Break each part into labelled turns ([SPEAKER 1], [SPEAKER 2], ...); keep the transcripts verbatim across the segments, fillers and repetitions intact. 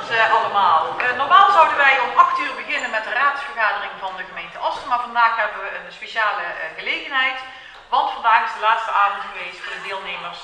[SPEAKER 1] deelnemers uh, allemaal. Uh, normaal zouden wij om acht uur beginnen met de raadsvergadering van de gemeente Asten, maar vandaag hebben we een speciale uh, gelegenheid, want vandaag is de laatste avond geweest voor de deelnemers.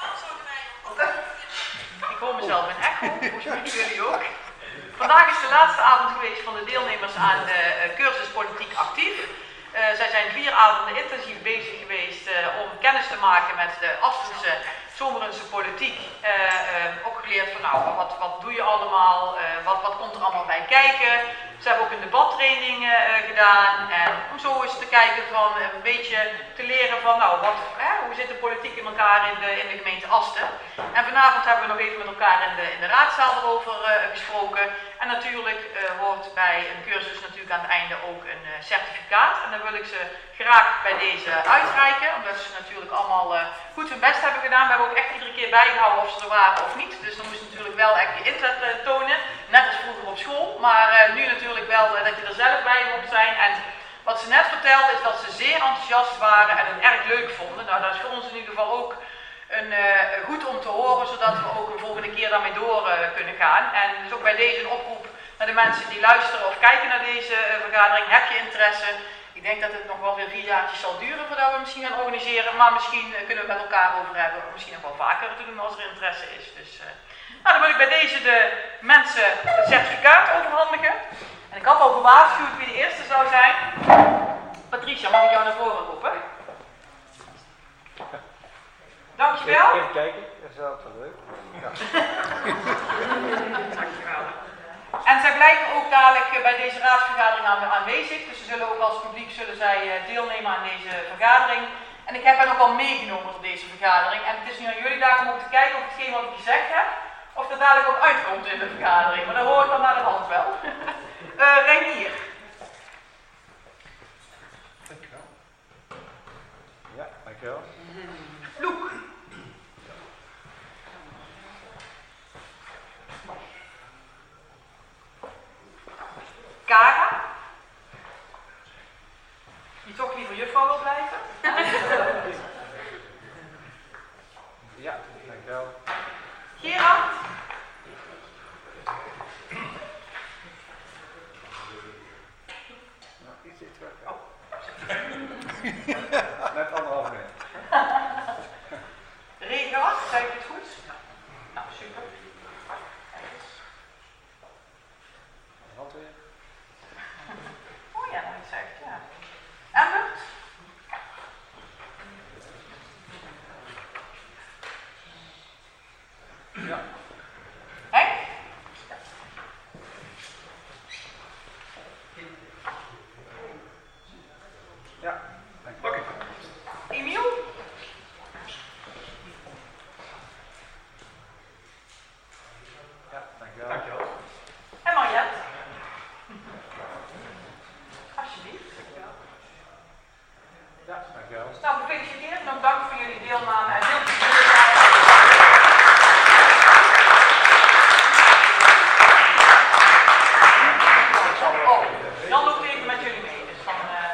[SPEAKER 1] Ik hoor mezelf in echo, volgens mij jullie ook. Vandaag is de laatste avond geweest van de deelnemers aan de uh, cursus Politiek Actief. Uh, zij zijn vier avonden intensief bezig geweest uh, om kennis te maken met de Astense, Zomerense politiek. Uh, uh, ook geleerd van nou, wat, wat doe je allemaal, uh, wat, wat komt er allemaal bij kijken. Ze hebben ook een debattraining uh, gedaan en om zo eens te kijken van uh, een beetje te leren van nou, wat, hè, hoe zit de politiek in elkaar in de, in de gemeente Asten. En vanavond hebben we nog even met elkaar in de, in de raadzaal erover uh, gesproken. En natuurlijk uh, hoort bij een cursus natuurlijk aan het einde ook een uh, certificaat. En dan wil ik ze graag bij deze uitreiken, omdat ze natuurlijk allemaal uh, goed hun best hebben gedaan. We hebben ook echt iedere keer bijgehouden of ze er waren of niet. Dus dan moest je natuurlijk wel echt je inzet uh, tonen, net als vroeger op school. Maar uh, nu natuurlijk wel uh, dat je er zelf bij mocht zijn. En wat ze net vertelde is dat ze zeer enthousiast waren en het erg leuk vonden. Nou, dat is voor ons in ieder geval ook een, uh, goed om te horen, zodat we ook een volgende keer daarmee door uh, kunnen gaan. En dus ook bij deze een oproep naar de mensen die luisteren of kijken naar deze uh, vergadering. Heb je interesse? Ik denk dat het nog wel weer vier jaartjes zal duren voordat we misschien gaan organiseren, maar misschien uh, kunnen we het met elkaar over hebben, of misschien nog wel vaker te doen als er interesse is. Dus, uh, nou, dan wil ik bij deze de mensen het certificaat overhandigen. En ik had al gewaarschuwd wie de eerste zou zijn. Patricia, mag ik jou naar voren roepen? Dankjewel.
[SPEAKER 2] Even kijken, dat is wel leuk. Ja.
[SPEAKER 1] Dankjewel. En zij blijven ook dadelijk bij deze raadsvergadering aanwezig, dus ze zullen ook als publiek zullen zij deelnemen aan deze vergadering. En ik heb hen ook al meegenomen op deze vergadering. En het is nu aan jullie daar om ook te kijken of hetgeen wat ik gezegd heb, of dat dadelijk ook uitkomt in de vergadering. Maar dat hoor ik dan naar de hand wel. uh, Reinier.
[SPEAKER 2] Dankjewel. Ja, dankjewel.
[SPEAKER 1] Loek. Kara, die toch liever juffrouw wil blijven.
[SPEAKER 2] Ja, dankjewel.
[SPEAKER 1] Gerard.
[SPEAKER 2] Nou, iets zit terug. Oh. Net anderhalf minuut.
[SPEAKER 1] Regard, zei ik het goed? Ja. Nou, super.
[SPEAKER 2] Hand weer.
[SPEAKER 1] Oh ja, dat zei ik, ja. Emmert?
[SPEAKER 2] Ja.
[SPEAKER 1] Henk?
[SPEAKER 2] Ja, dankjewel.
[SPEAKER 1] Oké. Emiel?
[SPEAKER 2] Ja, dankjewel.
[SPEAKER 3] Dankjewel.
[SPEAKER 1] En Mariette? Alsjeblieft.
[SPEAKER 2] Ja, dankjewel.
[SPEAKER 1] Nou, gefeliciteerd en ook dank voor jullie deelname en heel veel Oh, Jan loopt even met jullie mee. Dus dan, uh...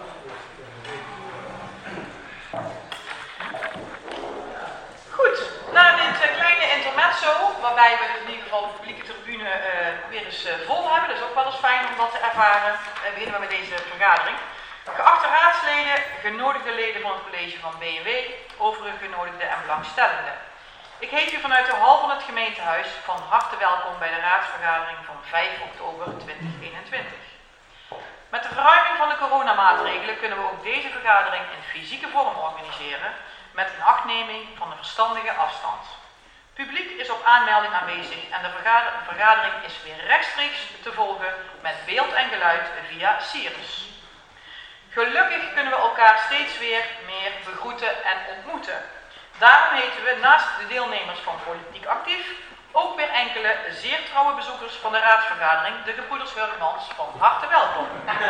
[SPEAKER 1] Goed, na dit uh, kleine intermezzo, waarbij we in ieder geval de publieke tribune uh, weer eens uh, vol hebben, dat is ook wel eens fijn om dat te ervaren, uh, beginnen we met deze vergadering. Geachte raadsleden, genodigde leden van het college van B N W, overige genodigden en belangstellenden. Ik heet u vanuit de hal van het gemeentehuis van harte welkom bij de raadsvergadering van vijf oktober tweeduizend eenentwintig. Met de verruiming van de coronamaatregelen kunnen we ook deze vergadering in fysieke vorm organiseren met inachtneming van de verstandige afstand. Publiek is op aanmelding aanwezig en de vergadering is weer rechtstreeks te volgen met beeld en geluid via Sirius. Gelukkig kunnen we elkaar steeds weer meer begroeten en ontmoeten. Daarom heten we naast de deelnemers van Politiek Actief ook weer enkele zeer trouwe bezoekers van de raadsvergadering, de gebroeders Hurmans, van harte welkom.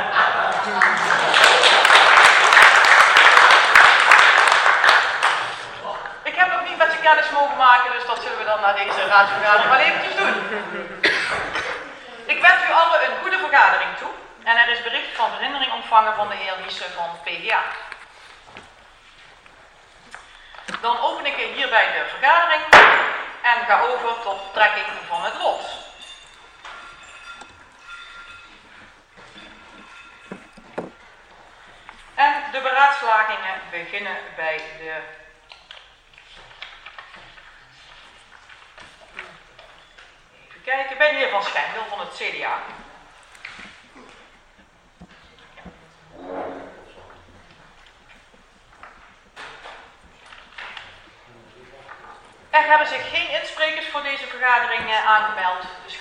[SPEAKER 1] Ik heb nog niet met ze kennis mogen maken, dus dat zullen we dan na deze raadsvergadering wel eventjes doen. Ik wens u allen een goede vergadering toe en er is bericht van verhindering ontvangen van de heer Liesse van P D A. Dan open ik hierbij de vergadering en ga over tot trekking van het lot. de beraadslagingen beginnen bij de even kijken, bij de heer Van Schendel van het C D A. Er hebben zich geen insprekers voor deze vergadering aangemeld. Dus